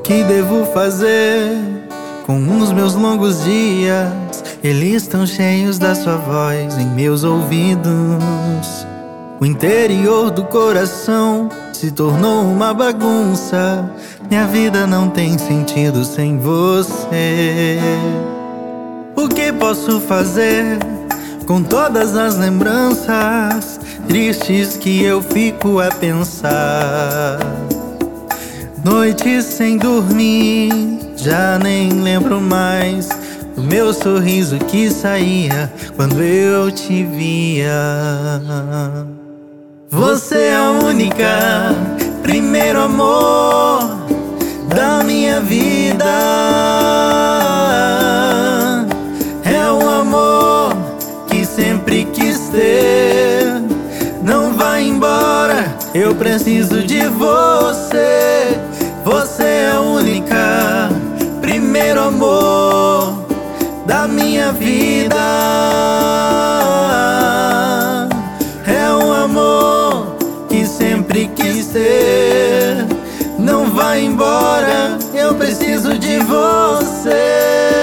que devo fazer com os meus longos dias? Eles estão cheios da sua voz em meus ouvidos. O interior do coração se tornou uma bagunça. Minha vida não tem sentido sem você. O que posso fazer com todas as lembranças tristes que eu fico a pensar? Noites sem dormir, já nem lembro mais do meu sorriso que saía quando eu te via. Você é a única, primeiro amor da minha vida. É um amor que sempre quis ter. Não vai embora, eu preciso de você. Você é a única, primeiro amor da minha vida. É um amor que sempre quis ter. Não vai embora, eu preciso de você.